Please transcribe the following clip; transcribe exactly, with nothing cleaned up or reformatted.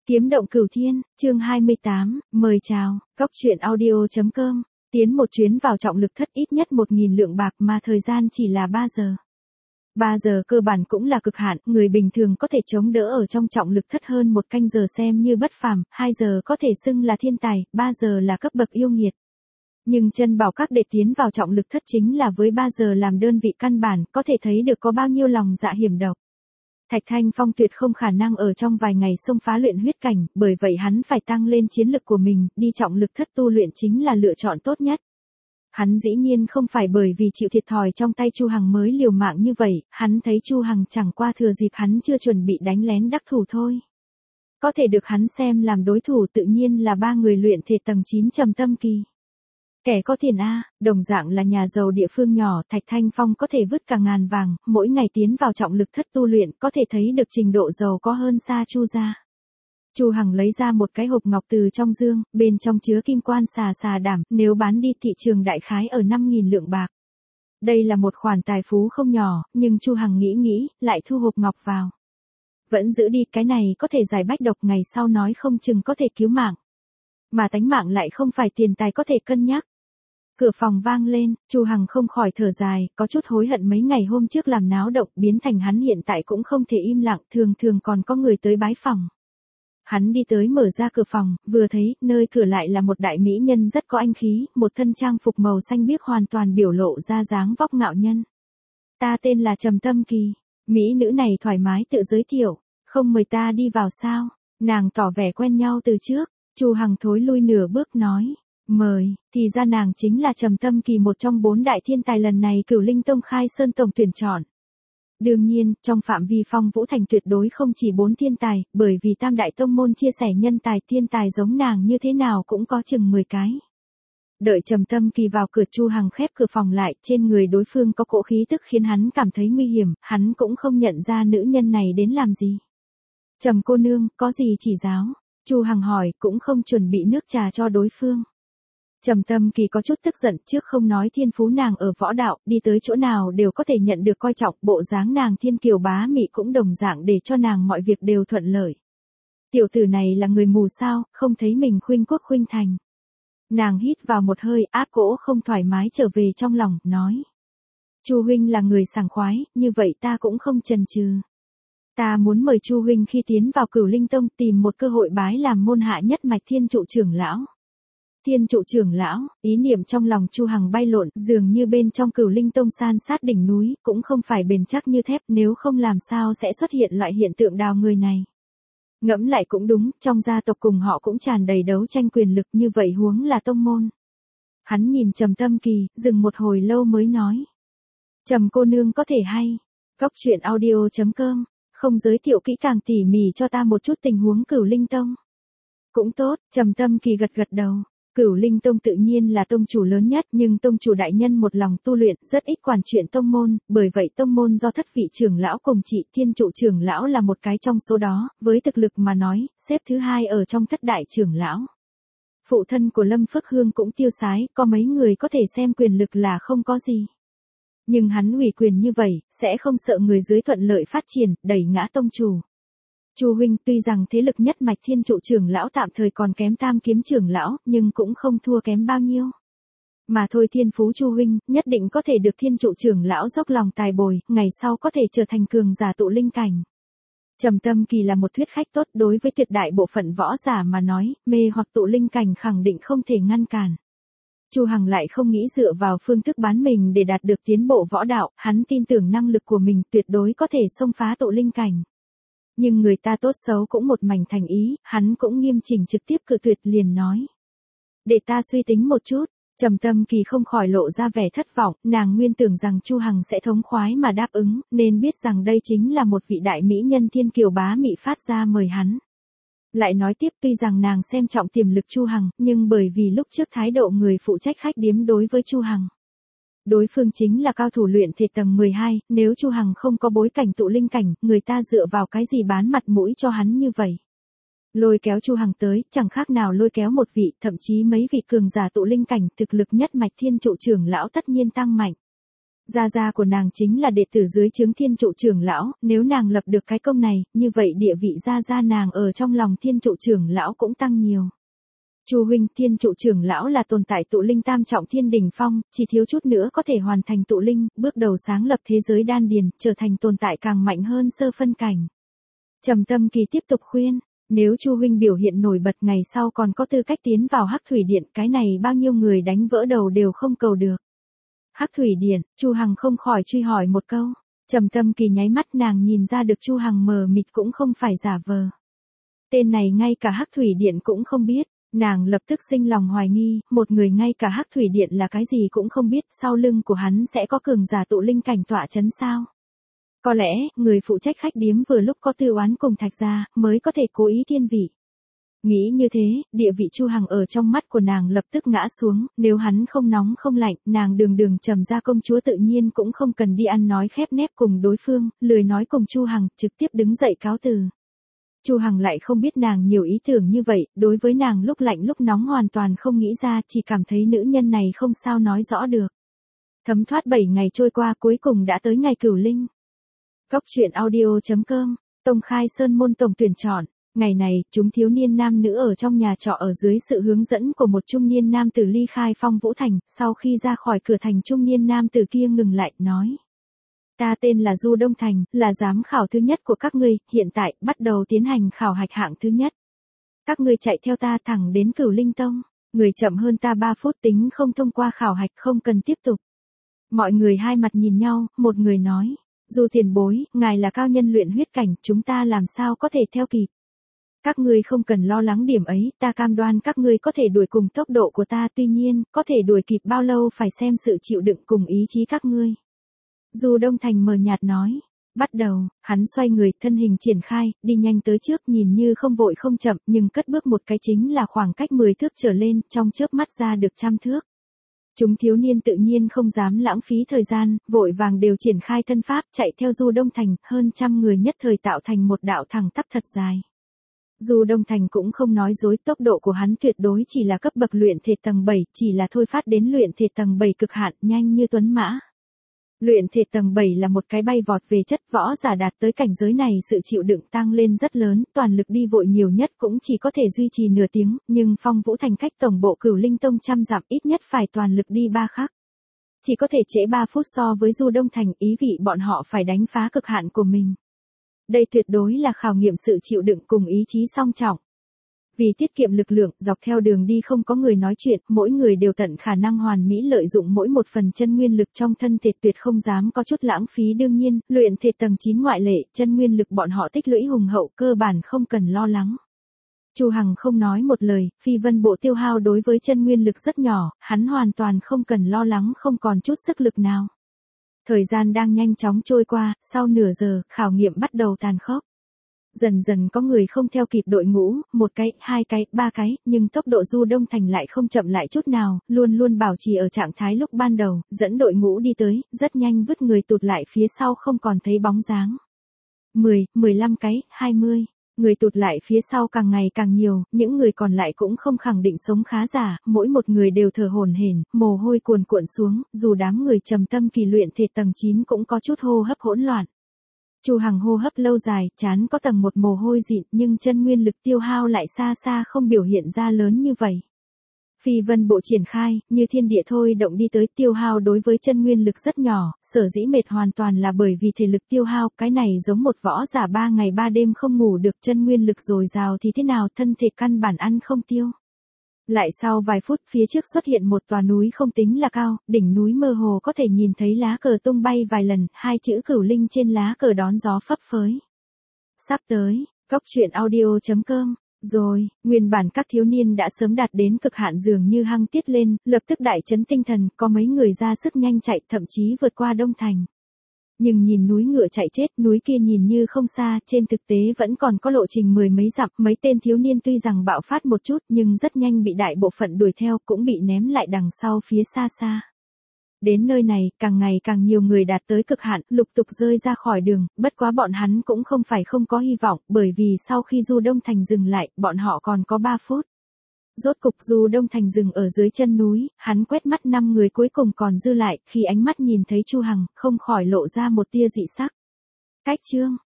Kiếm động cửu thiên, chương hai mươi tám, mời chào, góc truyện audio.com, tiến một chuyến vào trọng lực thất ít nhất một nghìn lượng bạc mà thời gian chỉ là ba giờ. ba giờ cơ bản cũng là cực hạn, người bình thường có thể chống đỡ ở trong trọng lực thất hơn một canh giờ xem như bất phàm, hai giờ có thể xưng là thiên tài, ba giờ là cấp bậc yêu nghiệt. Nhưng chân bảo các đệ tiến vào trọng lực thất chính là với ba giờ làm đơn vị căn bản, có thể thấy được có bao nhiêu lòng dạ hiểm độc. Thạch Thanh Phong tuyệt không khả năng ở trong vài ngày xông phá luyện huyết cảnh, bởi vậy hắn phải tăng lên chiến lực của mình, đi trọng lực thất tu luyện chính là lựa chọn tốt nhất. Hắn dĩ nhiên không phải bởi vì chịu thiệt thòi trong tay Chu Hằng mới liều mạng như vậy, hắn thấy Chu Hằng chẳng qua thừa dịp hắn chưa chuẩn bị đánh lén đắc thủ thôi. Có thể được hắn xem làm đối thủ tự nhiên là ba người luyện thể tầng chín Trầm Tâm Kỳ. Kẻ có tiền A, đồng dạng là nhà giàu địa phương nhỏ, Thạch Thanh Phong có thể vứt cả ngàn vàng, mỗi ngày tiến vào trọng lực thất tu luyện, có thể thấy được trình độ giàu có hơn xa Chu gia. Chu Hằng lấy ra một cái hộp ngọc từ trong dương, bên trong chứa kim quan xà xà đảm, nếu bán đi thị trường đại khái ở năm nghìn lượng bạc. Đây là một khoản tài phú không nhỏ, nhưng Chu Hằng nghĩ nghĩ, lại thu hộp ngọc vào. Vẫn giữ đi, cái này có thể giải bách độc, ngày sau nói không chừng có thể cứu mạng. Mà tánh mạng lại không phải tiền tài có thể cân nhắc. Cửa phòng vang lên, Chu Hằng không khỏi thở dài, có chút hối hận mấy ngày hôm trước làm náo động, biến thành hắn hiện tại cũng không thể im lặng, thường thường còn có người tới bái phòng. Hắn đi tới mở ra cửa phòng, vừa thấy, nơi cửa lại là một đại mỹ nhân rất có anh khí, một thân trang phục màu xanh biếc hoàn toàn biểu lộ ra dáng vóc ngạo nhân. Ta tên là Trầm Tâm Kỳ, mỹ nữ này thoải mái tự giới thiệu, không mời ta đi vào sao, nàng tỏ vẻ quen nhau từ trước, Chu Hằng thối lui nửa bước nói. Mời, thì ra nàng chính là Trầm Tâm Kỳ, một trong bốn đại thiên tài lần này Cửu Linh Tông khai sơn tổng tuyển chọn. Đương nhiên, trong phạm vi Phong Vũ Thành tuyệt đối không chỉ bốn thiên tài, bởi vì tam đại tông môn chia sẻ nhân tài, thiên tài giống nàng như thế nào cũng có chừng mười cái. Đợi Trầm Tâm Kỳ vào cửa, Chu Hằng khép cửa phòng lại, trên người đối phương có cỗ khí tức khiến hắn cảm thấy nguy hiểm, hắn cũng không nhận ra nữ nhân này đến làm gì. Trầm cô nương, có gì chỉ giáo? Chu Hằng hỏi, cũng không chuẩn bị nước trà cho đối phương. Trầm Tâm Kỳ có chút tức giận, trước không nói thiên phú nàng ở võ đạo, đi tới chỗ nào đều có thể nhận được coi trọng, bộ dáng nàng thiên kiều bá mị cũng đồng dạng để cho nàng mọi việc đều thuận lợi. Tiểu tử này là người mù sao, không thấy mình khuynh quốc khuynh thành. Nàng hít vào một hơi, áp cỗ không thoải mái trở về trong lòng, nói. Chu huynh là người sảng khoái, như vậy ta cũng không chần chừ. Ta muốn mời Chu huynh khi tiến vào Cửu Linh Tông tìm một cơ hội bái làm môn hạ nhất mạch thiên trụ trưởng lão. Thiên trụ trưởng lão, ý niệm trong lòng Chu Hằng bay lộn, dường như bên trong Cửu Linh Tông san sát đỉnh núi, cũng không phải bền chắc như thép, nếu không làm sao sẽ xuất hiện loại hiện tượng đào người này. Ngẫm lại cũng đúng, trong gia tộc cùng họ cũng tràn đầy đấu tranh quyền lực, như vậy huống là tông môn. Hắn nhìn Trầm Tâm Kỳ, dừng một hồi lâu mới nói. Trầm cô nương có thể hay. Góc truyện audio.com, không giới thiệu kỹ càng tỉ mỉ cho ta một chút tình huống Cửu Linh Tông. Cũng tốt, Trầm Tâm Kỳ gật gật đầu. Cửu Linh Tông tự nhiên là tông chủ lớn nhất, nhưng tông chủ đại nhân một lòng tu luyện, rất ít quản chuyện tông môn, bởi vậy tông môn do thất vị trưởng lão cùng trị, thiên trụ trưởng lão là một cái trong số đó, với thực lực mà nói, xếp thứ hai ở trong thất đại trưởng lão. Phụ thân của Lâm Phước Hương cũng tiêu sái, có mấy người có thể xem quyền lực là không có gì. Nhưng hắn ủy quyền như vậy, sẽ không sợ người dưới thuận lợi phát triển, đẩy ngã tông chủ. Chu huynh tuy rằng thế lực nhất mạch thiên trụ trưởng lão tạm thời còn kém tam kiếm trưởng lão, nhưng cũng không thua kém bao nhiêu. Mà thôi, thiên phú Chu huynh, nhất định có thể được thiên trụ trưởng lão dốc lòng tài bồi, ngày sau có thể trở thành cường giả tụ linh cảnh. Trầm Tâm Kỳ là một thuyết khách tốt, đối với tuyệt đại bộ phận võ giả mà nói, mê hoặc tụ linh cảnh khẳng định không thể ngăn cản. Chu Hằng lại không nghĩ dựa vào phương thức bán mình để đạt được tiến bộ võ đạo, hắn tin tưởng năng lực của mình tuyệt đối có thể xông phá tụ linh cảnh. Nhưng người ta tốt xấu cũng một mảnh thành ý, hắn cũng nghiêm chỉnh trực tiếp cự tuyệt, liền nói. Để ta suy tính một chút, Trầm Tâm Kỳ không khỏi lộ ra vẻ thất vọng, nàng nguyên tưởng rằng Chu Hằng sẽ thống khoái mà đáp ứng, nên biết rằng đây chính là một vị đại mỹ nhân thiên kiều bá mị phát ra mời hắn. Lại nói tiếp, tuy rằng nàng xem trọng tiềm lực Chu Hằng, nhưng bởi vì lúc trước thái độ người phụ trách khách điếm đối với Chu Hằng. Đối phương chính là cao thủ luyện thể tầng mười hai, nếu Chu Hằng không có bối cảnh tụ linh cảnh, người ta dựa vào cái gì bán mặt mũi cho hắn như vậy. Lôi kéo Chu Hằng tới, chẳng khác nào lôi kéo một vị, thậm chí mấy vị cường giả tụ linh cảnh, thực lực nhất mạch thiên trụ trưởng lão tất nhiên tăng mạnh. Gia gia của nàng chính là đệ tử dưới trướng Thiên Trụ trưởng lão, nếu nàng lập được cái công này, như vậy địa vị gia gia nàng ở trong lòng Thiên Trụ trưởng lão cũng tăng nhiều. Chu huynh, Thiên Trụ trưởng lão là tồn tại tụ linh tam trọng thiên đỉnh phong, chỉ thiếu chút nữa có thể hoàn thành tụ linh, bước đầu sáng lập thế giới đan điền, trở thành tồn tại càng mạnh hơn sơ phân cảnh. Trầm Tâm Kỳ tiếp tục khuyên, nếu Chu huynh biểu hiện nổi bật ngày sau còn có tư cách tiến vào Hắc Thủy Điện, cái này bao nhiêu người đánh vỡ đầu đều không cầu được. Hắc Thủy Điện, Chu Hằng không khỏi truy hỏi một câu. Trầm Tâm Kỳ nháy mắt, nàng nhìn ra được Chu Hằng mờ mịt cũng không phải giả vờ. Tên này ngay cả Hắc Thủy Điện cũng không biết, nàng lập tức sinh lòng hoài nghi, một người ngay cả Hắc Thủy Điện là cái gì cũng không biết, sau lưng của hắn sẽ có cường giả tụ linh cảnh tọa chấn sao? Có lẽ, người phụ trách khách điếm vừa lúc có tư oán cùng Thạch gia, mới có thể cố ý thiên vị. Nghĩ như thế, địa vị Chu Hằng ở trong mắt của nàng lập tức ngã xuống, nếu hắn không nóng không lạnh, nàng đường đường Trầm gia công chúa tự nhiên cũng không cần đi ăn nói khép nép cùng đối phương, lười nói cùng Chu Hằng, trực tiếp đứng dậy cáo từ. Chu Hằng lại không biết nàng nhiều ý tưởng như vậy, đối với nàng lúc lạnh lúc nóng hoàn toàn không nghĩ ra, chỉ cảm thấy nữ nhân này không sao nói rõ được. Thấm thoát bảy ngày trôi qua, cuối cùng đã tới ngày Cửu Linh. Góc truyện audio chấm com, Tông Khai Sơn môn tổng tuyển chọn. Ngày này, chúng thiếu niên nam nữ ở trong nhà trọ ở dưới sự hướng dẫn của một trung niên nam tử ly khai Phong Vũ Thành, sau khi ra khỏi cửa thành trung niên nam tử kia ngừng lại, nói. Ta tên là Du Đông Thành, là giám khảo thứ nhất của các ngươi, hiện tại, bắt đầu tiến hành khảo hạch hạng thứ nhất. Các ngươi chạy theo ta thẳng đến Cửu Linh Tông, người chậm hơn ta ba phút tính không thông qua khảo hạch, không cần tiếp tục. Mọi người hai mặt nhìn nhau, một người nói. Du tiền bối, ngài là cao nhân luyện huyết cảnh, chúng ta làm sao có thể theo kịp. Các ngươi không cần lo lắng điểm ấy, ta cam đoan các ngươi có thể đuổi cùng tốc độ của ta, tuy nhiên, có thể đuổi kịp bao lâu phải xem sự chịu đựng cùng ý chí các ngươi. Du Đông Thành mờ nhạt nói. Bắt đầu, hắn xoay người, thân hình triển khai, đi nhanh tới trước, nhìn như không vội không chậm, nhưng cất bước một cái chính là khoảng cách mười thước trở lên, trong chớp mắt ra được trăm thước. Chúng thiếu niên tự nhiên không dám lãng phí thời gian, vội vàng đều triển khai thân pháp, chạy theo Du Đông Thành, hơn trăm người nhất thời tạo thành một đạo thẳng tắp thật dài. Du Đông Thành cũng không nói dối, tốc độ của hắn tuyệt đối chỉ là cấp bậc luyện thể tầng bảy, chỉ là thôi phát đến luyện thể tầng bảy cực hạn, nhanh như tuấn mã. Luyện thể tầng bảy là một cái bay vọt về chất, võ giả đạt tới cảnh giới này sự chịu đựng tăng lên rất lớn, toàn lực đi vội nhiều nhất cũng chỉ có thể duy trì nửa tiếng, nhưng Phong Vũ Thành cách tổng bộ Cửu Linh Tông trăm dặm, ít nhất phải toàn lực đi ba khắc. Chỉ có thể trễ ba phút so với Du Đông Thành, ý vị bọn họ phải đánh phá cực hạn của mình. Đây tuyệt đối là khảo nghiệm sự chịu đựng cùng ý chí song trọng. Vì tiết kiệm lực lượng, dọc theo đường đi không có người nói chuyện, mỗi người đều tận khả năng hoàn mỹ lợi dụng mỗi một phần chân nguyên lực trong thân thể, tuyệt không dám có chút lãng phí. Đương nhiên, luyện thể tầng chín ngoại lệ, chân nguyên lực bọn họ tích lũy hùng hậu, cơ bản không cần lo lắng. Chu Hằng không nói một lời, Phi Vân Bộ tiêu hao đối với chân nguyên lực rất nhỏ, hắn hoàn toàn không cần lo lắng, không còn chút sức lực nào. Thời gian đang nhanh chóng trôi qua, sau nửa giờ, khảo nghiệm bắt đầu tàn khốc. Dần dần có người không theo kịp đội ngũ, một cái, hai cái, ba cái, nhưng tốc độ Du Đông Thành lại không chậm lại chút nào, luôn luôn bảo trì ở trạng thái lúc ban đầu, dẫn đội ngũ đi tới, rất nhanh vứt người tụt lại phía sau không còn thấy bóng dáng. mười, mười lăm cái, hai mươi, người tụt lại phía sau càng ngày càng nhiều, những người còn lại cũng không khẳng định sống khá giả, mỗi một người đều thở hổn hển, mồ hôi cuồn cuộn xuống, dù đám người Trầm Tâm Kỳ luyện thể tầng chín cũng có chút hô hấp hỗn loạn. Chu Hằng hô hấp lâu dài, trán có tầng một mồ hôi dịn, nhưng chân nguyên lực tiêu hao lại xa xa không biểu hiện ra lớn như vậy. Phi Vân Bộ triển khai, như thiên địa thôi động đi tới, tiêu hao đối với chân nguyên lực rất nhỏ, sở dĩ mệt hoàn toàn là bởi vì thể lực tiêu hao, cái này giống một võ giả ba ngày ba đêm không ngủ được, chân nguyên lực dồi dào thì thế nào, thân thể căn bản ăn không tiêu. Lại sau vài phút, phía trước xuất hiện một tòa núi không tính là cao, đỉnh núi mơ hồ có thể nhìn thấy lá cờ tung bay vài lần, hai chữ Cửu Linh trên lá cờ đón gió phấp phới. Sắp tới, góc truyện audio chấm com. Rồi, nguyên bản các thiếu niên đã sớm đạt đến cực hạn, dường như hăng tiết lên, lập tức đại chấn tinh thần, có mấy người ra sức nhanh chạy, thậm chí vượt qua Đông Thành. Nhưng nhìn núi ngựa chạy chết, núi kia nhìn như không xa, trên thực tế vẫn còn có lộ trình mười mấy dặm, mấy tên thiếu niên tuy rằng bạo phát một chút nhưng rất nhanh bị đại bộ phận đuổi theo, cũng bị ném lại đằng sau phía xa xa. Đến nơi này, càng ngày càng nhiều người đạt tới cực hạn, lục tục rơi ra khỏi đường, bất quá bọn hắn cũng không phải không có hy vọng, bởi vì sau khi Du Đông Thành dừng lại, bọn họ còn có ba phút. Rốt cục Du Đông Thành dừng ở dưới chân núi, hắn quét mắt năm người cuối cùng còn dư lại, khi ánh mắt nhìn thấy Chu Hằng, không khỏi lộ ra một tia dị sắc. Cách chương